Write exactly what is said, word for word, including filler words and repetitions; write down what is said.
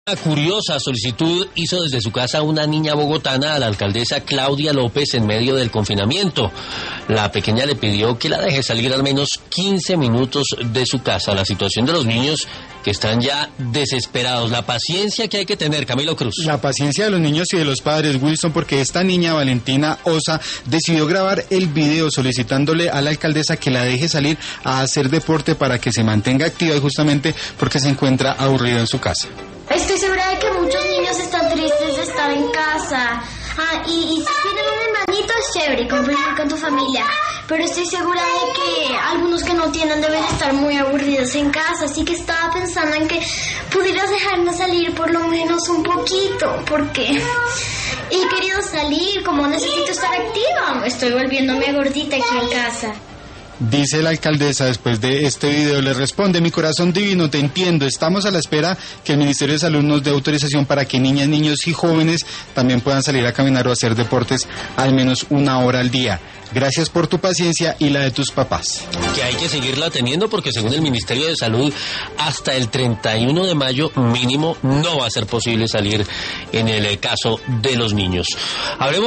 Una curiosa solicitud hizo desde su casa una niña bogotana a la alcaldesa Claudia López en medio del confinamiento. La pequeña le pidió que la deje salir al menos quince minutos de su casa. La situación de los niños que están ya desesperados. La paciencia que hay que tener, Camilo Cruz. La paciencia de los niños y de los padres, Wilson, porque esta niña, Valentina Osa, decidió grabar el video solicitándole a la alcaldesa que la deje salir a hacer deporte para que se mantenga activa, y justamente porque se encuentra aburrida en su casa. Estoy segura de que muchos niños están tristes de estar en casa. Ah, y, y si tienen un hermanito es chévere compartir con tu familia. Pero estoy segura de que algunos que no tienen deben estar muy aburridos en casa. Así que estaba pensando en que pudieras dejarme salir por lo menos un poquito. Porque he querido salir, como necesito estar activa. Estoy volviéndome gordita aquí en casa. Dice la alcaldesa después de este video, le responde: mi corazón divino, te entiendo, estamos a la espera que el Ministerio de Salud nos dé autorización para que niñas, niños y jóvenes también puedan salir a caminar o hacer deportes al menos una hora al día. Gracias por tu paciencia y la de tus papás. Que hay que seguirla teniendo porque según el Ministerio de Salud hasta el treinta y uno de mayo mínimo no va a ser posible salir en el caso de los niños. Hablemos